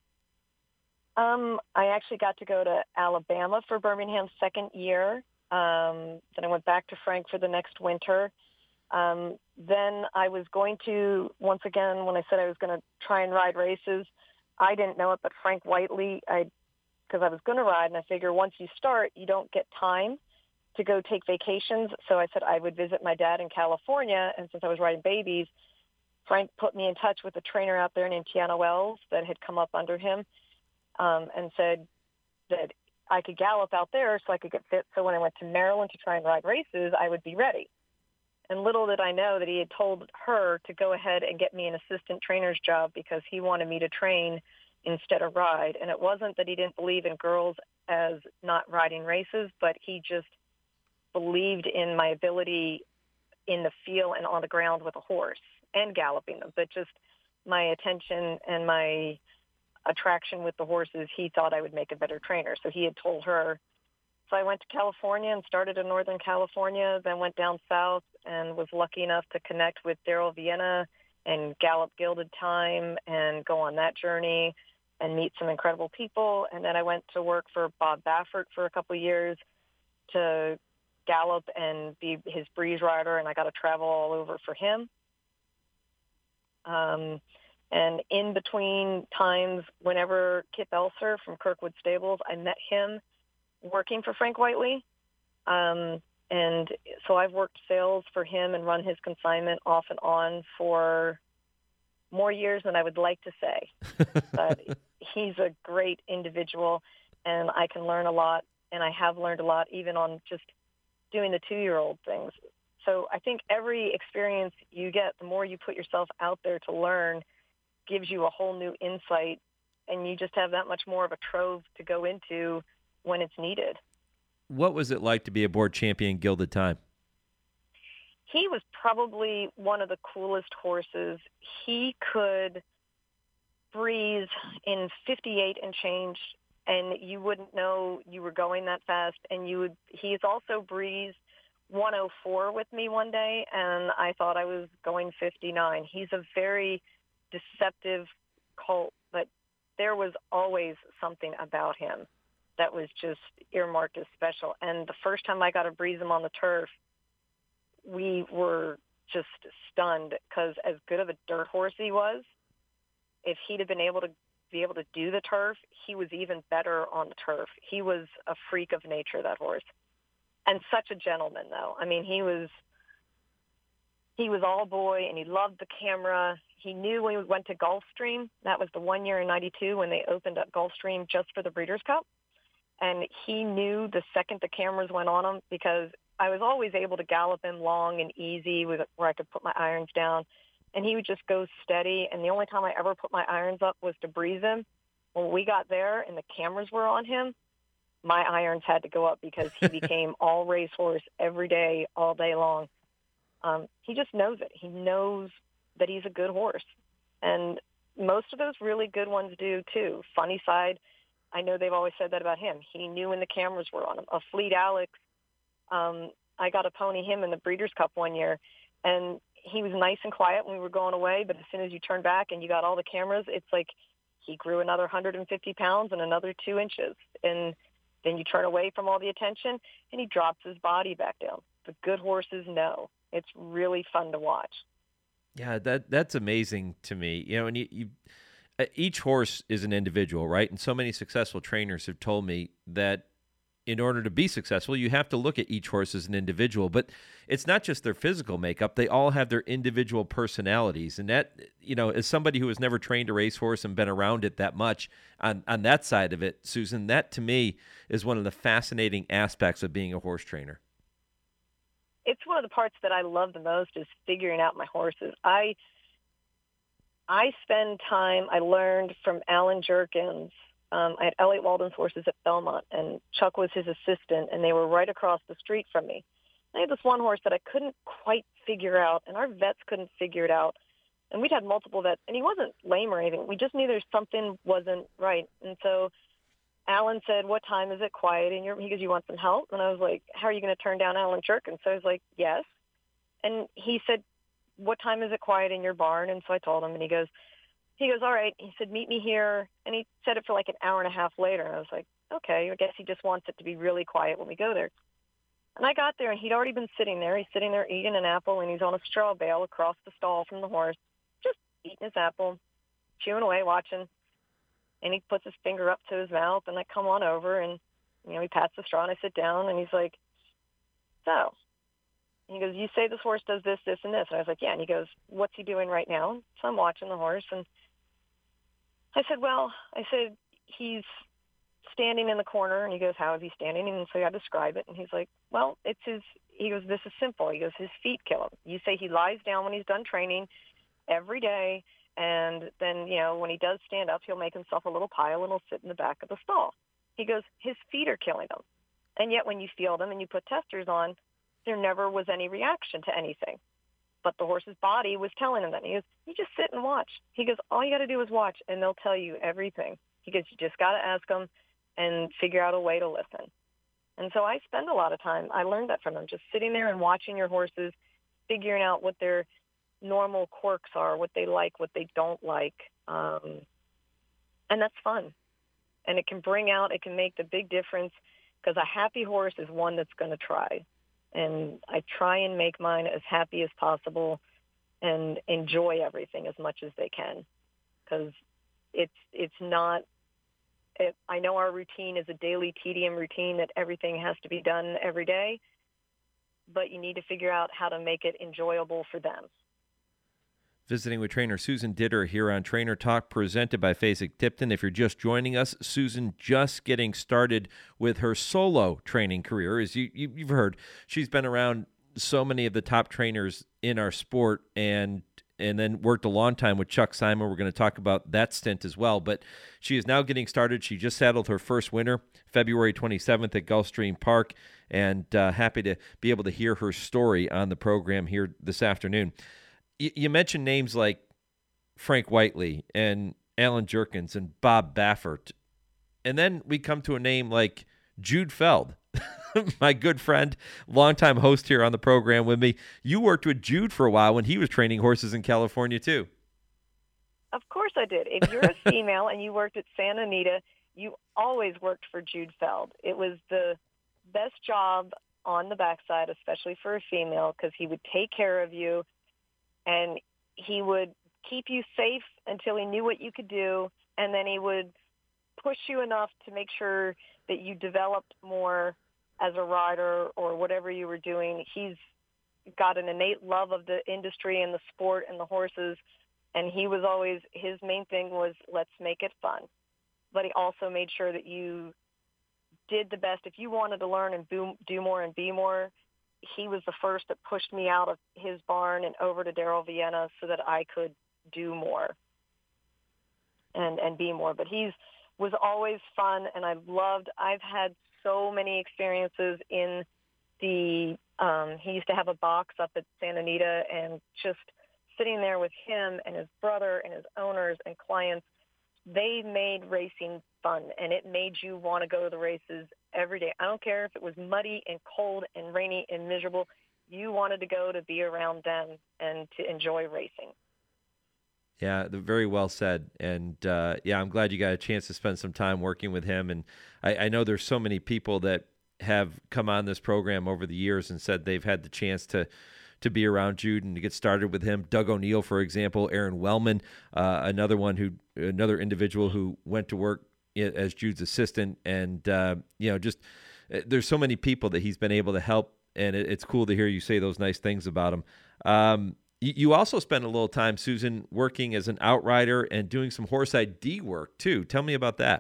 Um, I actually got to go to Alabama for Birmingham's second year. Um, then I went back to Frank for the next winter. Um, then I was going to, once again, when I said I was going to try and ride races, I didn't know it, but Frank Whiteley, I, because I was going to ride, and I figure once you start, you don't get time to go take vacations. So I said I would visit my dad in California, and since I was riding babies, Frank put me in touch with a trainer out there named Tiana Wells that had come up under him. Um, and said that I could gallop out there so I could get fit. So when I went to Maryland to try and ride races, I would be ready. And little did I know that he had told her to go ahead and get me an assistant trainer's job because he wanted me to train instead of ride. And it wasn't that he didn't believe in girls as not riding races, but he just believed in my ability in the field and on the ground with a horse and galloping them. But just my attention and my attraction with the horses, he thought I would make a better trainer. So he had told her. So I went to California and started in Northern California, then went down south and was lucky enough to connect with Daryl Vienna and Gallop Gilded Time and go on that journey and meet some incredible people. And then I went to work for Bob Baffert for a couple of years to gallop and be his breeze rider, and I got to travel all over for him. Um, And in between times, whenever Kip Elser from Kirkwood Stables, I met him working for Frank Whiteley. Um, and so I've worked sales for him and run his consignment off and on for more years than I would like to say. But he's a great individual, and I can learn a lot, and I have learned a lot even on just doing the two-year-old things. So I think every experience you get, the more you put yourself out there to learn, gives you a whole new insight, and you just have that much more of a trove to go into when it's needed. What was it like to be aboard Champion Gilded Time? He was probably one of the coolest horses. He could breeze in fifty-eight and change, and you wouldn't know you were going that fast. And you would. He's also breezed one oh four with me one day, and I thought I was going fifty-nine. He's a very deceptive colt, but there was always something about him that was just earmarked as special. And the first time I got to breeze him on the turf, we were just stunned because as good of a dirt horse he was, if he'd have been able to be able to do the turf, he was even better on the turf. He was a freak of nature, that horse. And such a gentleman, though. I mean, he was he was all boy, and he loved the camera. He knew when we went to Gulfstream. That was the one year in ninety-two when they opened up Gulfstream just for the Breeders' Cup. And he knew the second the cameras went on him, because I was always able to gallop him long and easy with where I could put my irons down. And he would just go steady. And the only time I ever put my irons up was to breeze him. When we got there and the cameras were on him, my irons had to go up because he became all racehorse every day, all day long. Um, he just knows it. He knows that he's a good horse. And most of those really good ones do, too. Funny Side, I know they've always said that about him. He knew when the cameras were on him. A Fleet Alex, um, I got to pony him in the Breeders' Cup one year, and he was nice and quiet when we were going away, but as soon as you turn back and you got all the cameras, it's like he grew another one hundred fifty pounds and another two inches. And then you turn away from all the attention, and he drops his body back down. The good horses know. It's really fun to watch. Yeah, that that's amazing to me. You know, and you, you each horse is an individual, right? And so many successful trainers have told me that in order to be successful, you have to look at each horse as an individual. But it's not just their physical makeup. They all have their individual personalities. And that, you know, as somebody who has never trained a racehorse and been around it that much on, on that side of it, Susan, that to me is one of the fascinating aspects of being a horse trainer. It's one of the parts that I love the most is figuring out my horses. I I spend time, I learned from Alan Jerkins. Um, I had Elliott Walden's horses at Belmont, and Chuck was his assistant, and they were right across the street from me. I had this one horse that I couldn't quite figure out, and our vets couldn't figure it out. And we'd had multiple vets, and he wasn't lame or anything. We just knew there's something wasn't right. And so Alan said, what time is it quiet in your, he goes, you want some help? And I was like, how are you going to turn down Alan Jerkins? So I was like, yes. And he said, what time is it quiet in your barn? And so I told him, and he goes, he goes, all right. He said, meet me here. And he said it for like an hour and a half later. And I was like, okay, I guess he just wants it to be really quiet when we go there. And I got there, and he'd already been sitting there. He's sitting there eating an apple, and he's on a straw bale across the stall from the horse, just eating his apple, chewing away, watching. And he puts his finger up to his mouth, and I come on over, and, you know, he pats the straw, and I sit down, and he's like, so, he goes, you say this horse does this, this, and this. And I was like, yeah. And he goes, what's he doing right now? So I'm watching the horse, and I said, well, I said, he's standing in the corner. And he goes, how is he standing? And so I describe it, and he's like, well, it's his, he goes, this is simple. He goes, his feet kill him. You say he lies down when he's done training every day, and then, you know, when he does stand up, he'll make himself a little pile, and he'll sit in the back of the stall. He goes, his feet are killing him. And yet when you field him and you put testers on, there never was any reaction to anything. But the horse's body was telling him that. He goes, you just sit and watch. He goes, all you got to do is watch, and they'll tell you everything. He goes, you just got to ask them and figure out a way to listen. And so I spend a lot of time. I learned that from him, just sitting there and watching your horses, figuring out what their normal quirks are, what they like, what they don't like. Um, and that's fun. And it can bring out, it can make the big difference, because a happy horse is one that's going to try. And I try and make mine as happy as possible and enjoy everything as much as they can, because it's it's not it, I know our routine is a daily tedium routine that everything has to be done every day, but you need to figure out how to make it enjoyable for them. Visiting with trainer Susan Ditter here on Trainer Talk, presented by Fasig-Tipton. If you're just joining us, Susan just getting started with her solo training career. As you, you, you've heard, she's been around so many of the top trainers in our sport, and and then worked a long time with Chuck Simon. We're going to talk about that stint as well. But she is now getting started. She just saddled her first winner, February twenty-seventh at Gulfstream Park, and uh, happy to be able to hear her story on the program here this afternoon. You mentioned names like Frank Whiteley and Alan Jerkins and Bob Baffert. And then we come to a name like Jude Feld, my good friend, longtime host here on the program with me. You worked with Jude for a while when he was training horses in California, too. Of course I did. If you're a female and you worked at Santa Anita, you always worked for Jude Feld. It was the best job on the backside, especially for a female, because he would take care of you. And he would keep you safe until he knew what you could do, and then he would push you enough to make sure that you developed more as a rider or whatever you were doing. He's got an innate love of the industry and the sport and the horses, and he was always, his main thing was, let's make it fun. But he also made sure that you did the best. If you wanted to learn and do, do more and be more, he was the first that pushed me out of his barn and over to Darrell Vienna so that I could do more and, and be more. But he's was always fun, and I loved, I've had so many experiences in the, um, he used to have a box up at Santa Anita, and just sitting there with him and his brother and his owners and clients, they made racing fun, and it made you want to go to the races every day. I don't care if it was muddy and cold and rainy and miserable. You wanted to go to be around them and to enjoy racing. Yeah, very well said. And, uh, yeah, I'm glad you got a chance to spend some time working with him. And I, I know there's so many people that have come on this program over the years and said they've had the chance to to be around Jude and to get started with him. Doug O'Neill, for example, Aaron Wellman, uh, another one who, another individual who went to work as Jude's assistant. And, uh, you know, just there's so many people that he's been able to help, and it, it's cool to hear you say those nice things about him. Um, you, you also spent a little time, Susan, working as an outrider and doing some horse I D work too. Tell me about that.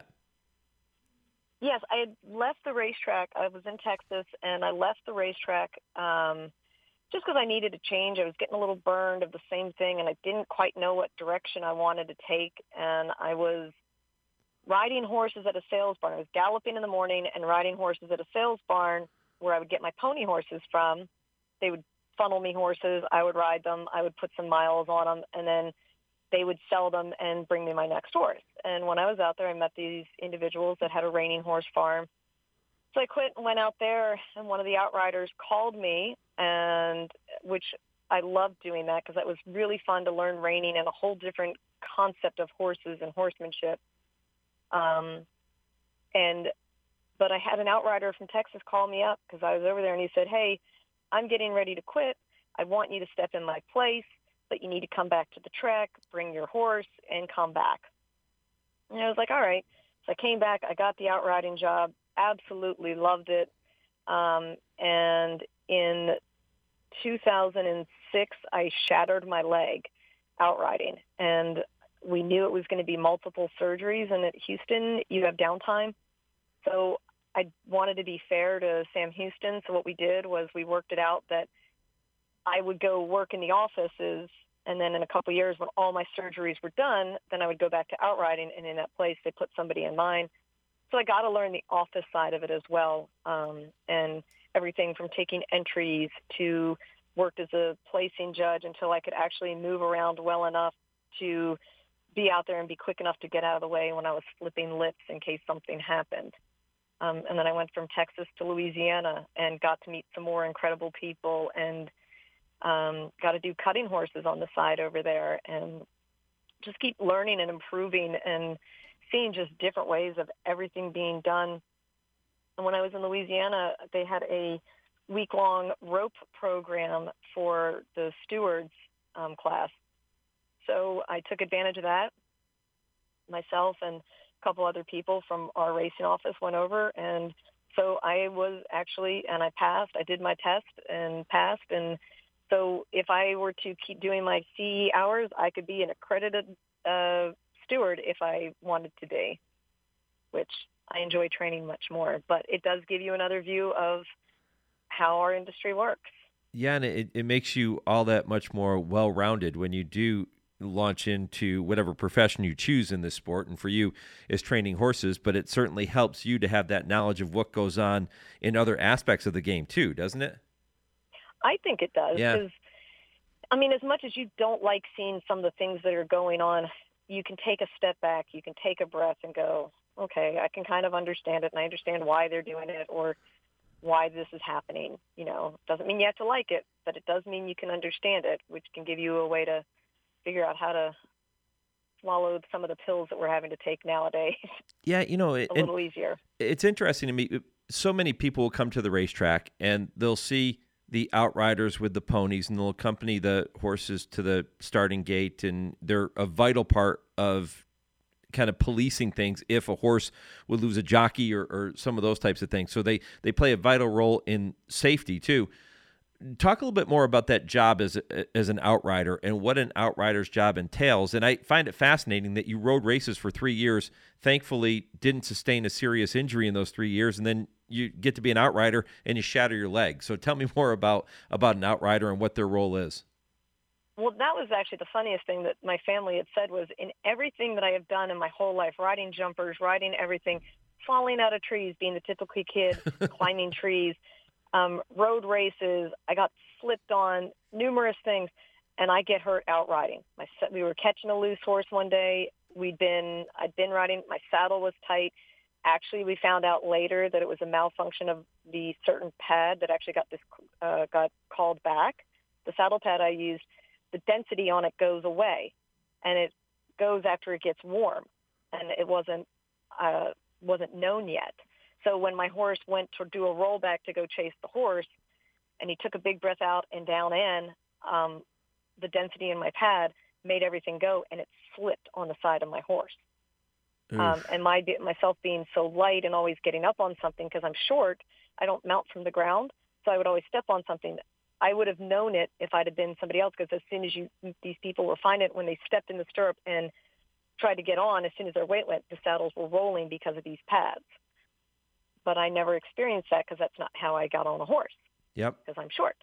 Yes, I had left the racetrack. I was in Texas, and I left the racetrack um, just because I needed a change. I was getting a little burned of the same thing, and I didn't quite know what direction I wanted to take. And I was riding horses at a sales barn. I was galloping in the morning and riding horses at a sales barn where I would get my pony horses from. They would funnel me horses. I would ride them. I would put some miles on them, and then they would sell them and bring me my next horse. And when I was out there, I met these individuals that had a reining horse farm. So I quit and went out there, and one of the outriders called me, and which I loved doing that because that was really fun to learn reining and a whole different concept of horses and horsemanship. Um, and but I had an outrider from Texas call me up because I was over there, and he said, "Hey, I'm getting ready to quit. I want you to step in my place, but you need to come back to the track, bring your horse, and come back." And I was like, all right. So I came back. I got the outriding job. Absolutely loved it. Um, and in two thousand six, I shattered my leg outriding. And we knew it was going to be multiple surgeries. And at Houston, you have downtime. So I wanted to be fair to Sam Houston. So what we did was we worked it out that I would go work in the offices, and then in a couple of years when all my surgeries were done, then I would go back to outriding, and in that place they put somebody in mine. So I got to learn the office side of it as well, um, and everything from taking entries to worked as a placing judge until I could actually move around well enough to be out there and be quick enough to get out of the way when I was flipping lips in case something happened. Um, and then I went from Texas to Louisiana and got to meet some more incredible people and um, got to do cutting horses on the side over there and just keep learning and improving and seeing just different ways of everything being done. And when I was in Louisiana, they had a week-long rope program for the stewards um, class. So I took advantage of that. Myself and a couple other people from our racing office went over, and so I was actually, and I passed. I did my test and passed, and so if I were to keep doing my C E hours, I could be an accredited uh, steward if I wanted to be, which I enjoy training much more. But it does give you another view of how our industry works. Yeah, and it, it makes you all that much more well-rounded when you do launch into whatever profession you choose in this sport. And for you, is training horses, but it certainly helps you to have that knowledge of what goes on in other aspects of the game too, doesn't it? I think it does. Yeah. Because, I mean, as much as you don't like seeing some of the things that are going on, you can take a step back, you can take a breath and go, okay, I can kind of understand it, and I understand why they're doing it or why this is happening. You know, doesn't mean you have to like it, but it does mean you can understand it, which can give you a way to figure out how to swallow some of the pills that we're having to take nowadays. Yeah, you know, it, a little easier. It's interesting to me. So many people will come to the racetrack and they'll see the outriders with the ponies, and they'll accompany the horses to the starting gate, and they're a vital part of kind of policing things if a horse would lose a jockey or, or some of those types of things. So they, they play a vital role in safety too. Talk a little bit more about that job as a, as an outrider and what an outrider's job entails. And I find it fascinating that you rode races for three years, thankfully didn't sustain a serious injury in those three years, and then you get to be an outrider and you shatter your leg. So tell me more about, about an outrider and what their role is. Well, that was actually the funniest thing that my family had said was in everything that I have done in my whole life, riding jumpers, riding everything, falling out of trees, being the typical kid, climbing trees, Um, road races, I got flipped on, numerous things, and I get hurt out riding. My, we were catching a loose horse one day. We'd been, I'd been riding, my saddle was tight. Actually, we found out later that it was a malfunction of the certain pad that actually got this, uh, got called back. The saddle pad I used, the density on it goes away, and it goes after it gets warm, and it wasn't, uh, wasn't known yet. So when my horse went to do a rollback to go chase the horse, and he took a big breath out and down in, um, the density in my pad made everything go, and it slipped on the side of my horse. Um, and my myself being so light and always getting up on something because I'm short, I don't mount from the ground, so I would always step on something. I would have known it if I'd have been somebody else, because as soon as you these people were finding it when they stepped in the stirrup and tried to get on, as soon as their weight went, the saddles were rolling because of these pads. But I never experienced that because that's not how I got on a horse. Yep. Because I'm short.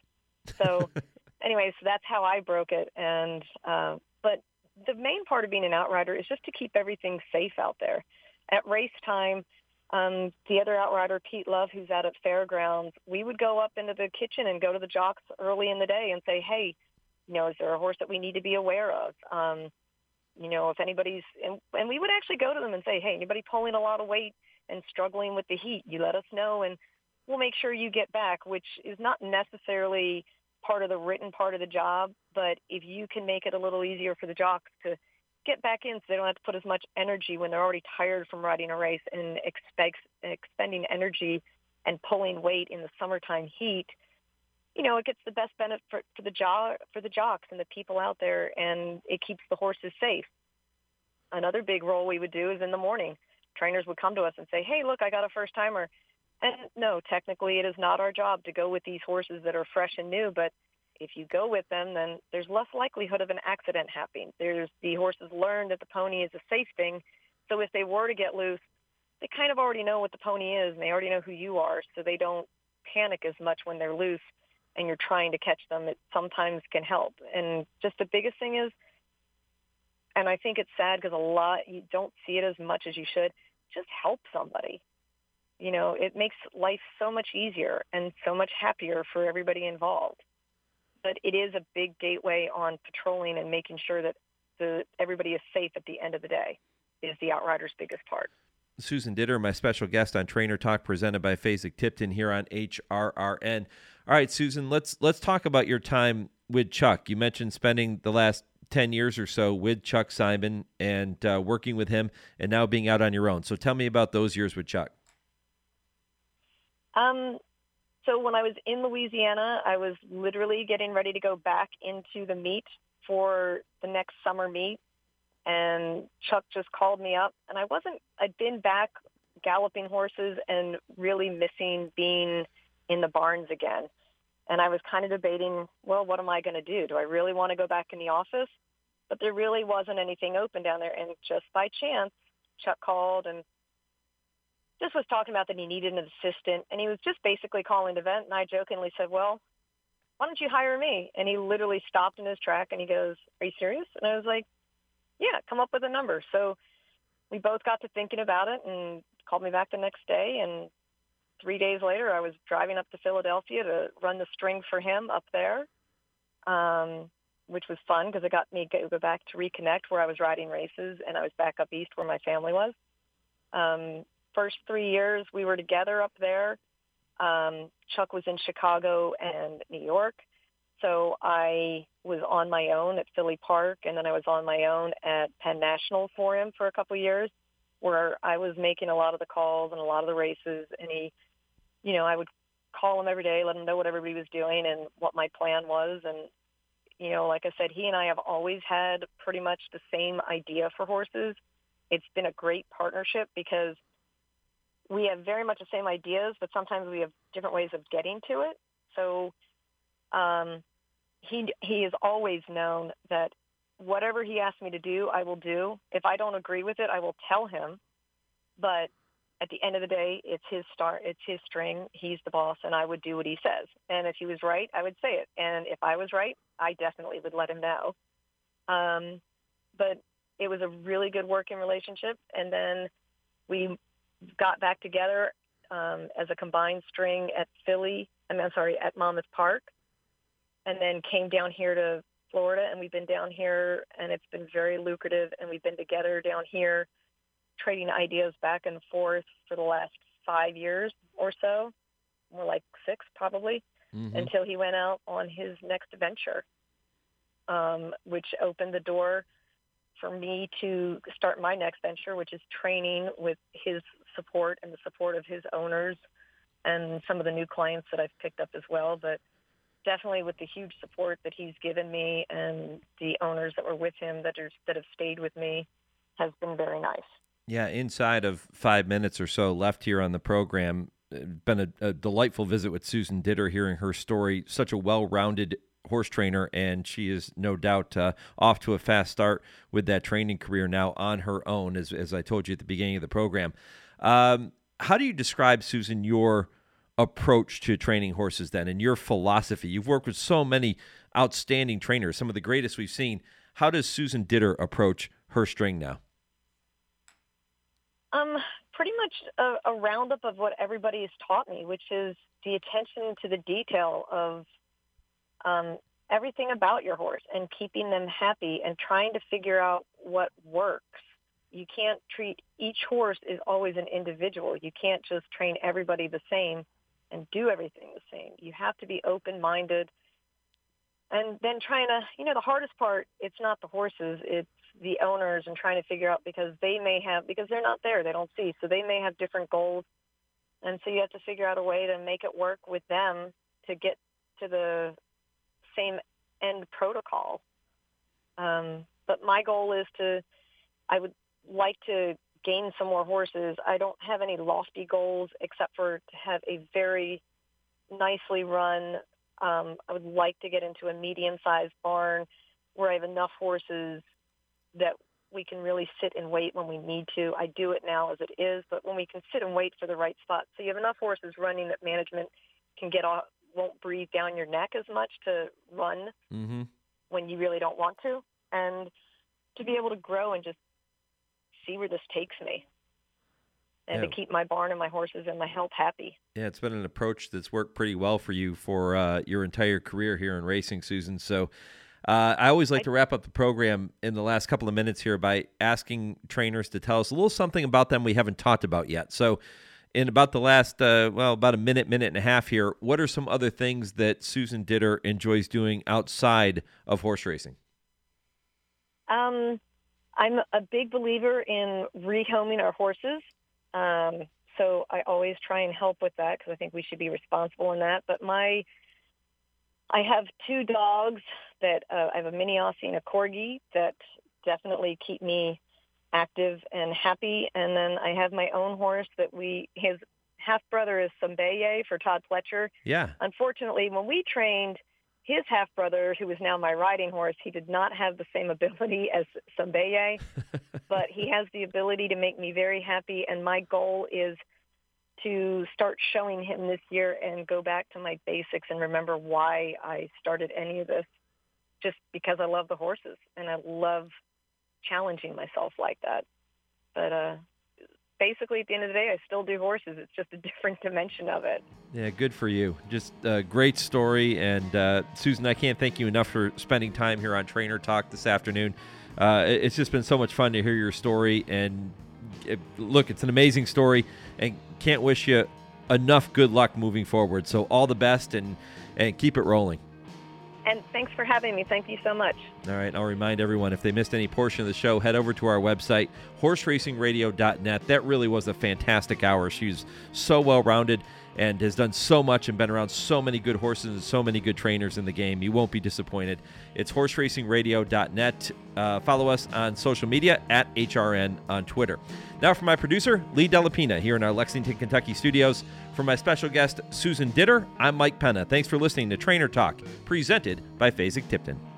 So anyway, so that's how I broke it. And uh, but the main part of being an outrider is just to keep everything safe out there. At race time, um, the other outrider, Pete Love, who's out at Fairgrounds, we would go up into the kitchen and go to the jocks early in the day and say, hey, you know, is there a horse that we need to be aware of? Um, you know, if anybody's, and, and we would actually go to them and say, hey, anybody pulling a lot of weight and struggling with the heat, you let us know and we'll make sure you get back, which is not necessarily part of the written part of the job, but if you can make it a little easier for the jocks to get back in so they don't have to put as much energy when they're already tired from riding a race and expect, expending energy and pulling weight in the summertime heat, you know, it gets the best benefit for, for the jo- for the jocks and the people out there, and it keeps the horses safe. Another big role we would do is in the morning. Trainers would come to us and say, hey, look, I got a first-timer. And no, technically it is not our job to go with these horses that are fresh and new, but if you go with them, then there's less likelihood of an accident happening. There's the horses learn that the pony is a safe thing, so if they were to get loose, they kind of already know what the pony is, and they already know who you are, so they don't panic as much when they're loose and you're trying to catch them. It sometimes can help. And just the biggest thing is, and I think it's sad because a lot, you don't see it as much as you should, just help somebody. You know, it makes life so much easier and so much happier for everybody involved. But it is a big gateway on patrolling and making sure that the everybody is safe at the end of the day is the outrider's biggest part. Susan Ditter, my special guest on Trainer Talk, presented by Fasig-Tipton here on H R R N. All right, Susan, let's let's talk about your time with Chuck. You mentioned spending the last ten years or so with Chuck Simon and uh, working with him, and now being out on your own. So tell me about those years with Chuck. Um, so when I was in Louisiana, I was literally getting ready to go back into the meet for the next summer meet. And Chuck just called me up, and I wasn't, I'd been back galloping horses and really missing being in the barns again. And I was kind of debating, well, what am I going to do? Do I really want to go back in the office? But there really wasn't anything open down there. And just by chance, Chuck called and just was talking about that he needed an assistant. And he was just basically calling to vent. And I jokingly said, well, why don't you hire me? And he literally stopped in his track and he goes, are you serious? And I was like, yeah, come up with a number. So we both got to thinking about it and called me back the next day. And three days later, I was driving up to Philadelphia to run the string for him up there, um, which was fun because it got me to go back to reconnect where I was riding races, and I was back up east where my family was. Um, first three years, we were together up there. Um, Chuck was in Chicago and New York. So I was on my own at Philly Park, and then I was on my own at Penn National for him for a couple of years, where I was making a lot of the calls and a lot of the races. And he, you know, I would call him every day, let him know what everybody was doing and what my plan was. And, you know, like I said, he and I have always had pretty much the same idea for horses. It's been a great partnership because we have very much the same ideas, but sometimes we have different ways of getting to it. So um, he he has always known that whatever he asks me to do, I will do. If I don't agree with it, I will tell him. But at the end of the day, it's his start, it's his string. He's the boss, and I would do what he says. And if he was right, I would say it. And if I was right, I definitely would let him know. Um, but it was a really good working relationship. And then we got back together um, as a combined string at Philly, I mean, I'm sorry, at Monmouth Park, and then came down here to Florida, and we've been down here, and it's been very lucrative, and we've been together down here trading ideas back and forth for the last five years or so, more like six probably, mm-hmm. until he went out on his next venture, um, which opened the door for me to start my next venture, which is training with his support and the support of his owners and some of the new clients that I've picked up as well. But definitely with the huge support that he's given me and the owners that were with him that are, that have stayed with me has been very nice. Yeah, inside of five minutes or so left here on the program, it's been a, a delightful visit with Susan Ditter, hearing her story. Such a well-rounded horse trainer, and she is no doubt uh, off to a fast start with that training career now on her own, as, as I told you at the beginning of the program. Um, how do you describe, Susan, your approach to training horses then, and your philosophy? You've worked with so many outstanding trainers, some of the greatest we've seen. How does Susan Ditter approach her string now? Um, pretty much a, a roundup of what everybody has taught me, which is the attention to the detail of um, everything about your horse and keeping them happy and trying to figure out what works. You can't treat each horse is always an individual. You can't just train everybody the same and do everything the same. You have to be open-minded. And then trying to, you know, the hardest part, it's not the horses, it's the owners and trying to figure out, because they may have, because they're not there, they don't see, so they may have different goals. And so you have to figure out a way to make it work with them to get to the same end protocol. Um, but my goal is to, I would like to gain some more horses. I don't have any lofty goals except for to have a very nicely run. Um, I would like to get into a medium-sized barn where I have enough horses that we can really sit and wait when we need to. I do it now as it is, but when we can sit and wait for the right spot. So you have enough horses running that management can get off, won't breathe down your neck as much to run mm-hmm. when you really don't want to, and to be able to grow and just see where this takes me, and yeah. to keep my barn and my horses and my health happy. Yeah, it's been an approach that's worked pretty well for you for uh, your entire career here in racing, Susan. So uh, I always like I, to wrap up the program in the last couple of minutes here by asking trainers to tell us a little something about them we haven't talked about yet. So in about the last, uh, well, about a minute, minute and a half here, what are some other things that Susan Ditter enjoys doing outside of horse racing? Um, I'm a big believer in rehoming our horses. Um, so I always try and help with that because I think we should be responsible in that. But my, I have two dogs that uh, I have a mini Aussie and a Corgi that definitely keep me active and happy. And then I have my own horse that we, his half brother is Sombeye for Todd Fletcher. Yeah. Unfortunately, when we trained, his half-brother, who is now my riding horse, he did not have the same ability as Sombeye, but he has the ability to make me very happy, and my goal is to start showing him this year and go back to my basics and remember why I started any of this, just because I love the horses, and I love challenging myself like that. But uh, basically, at the end of the day, I still do horses. It's just a different dimension of it. Yeah, good for you. Just a great story. And uh, Susan, I can't thank you enough for spending time here on Trainer Talk this afternoon. Uh, it's just been so much fun to hear your story. And it, look, it's an amazing story, and can't wish you enough good luck moving forward. So all the best, and, and keep it rolling. And thanks for having me. Thank you so much. All right. I'll remind everyone, if they missed any portion of the show, head over to our website, horse racing radio dot net. That really was a fantastic hour. She's so well-rounded and has done so much and been around so many good horses and so many good trainers in the game. You won't be disappointed. It's horse racing radio dot net. Uh, follow us on social media at H R N on Twitter. Now for my producer, Lee Delapina, here in our Lexington, Kentucky studios. For my special guest, Susan Ditter, I'm Mike Penna. Thanks for listening to Trainer Talk, presented by Fasig Tipton.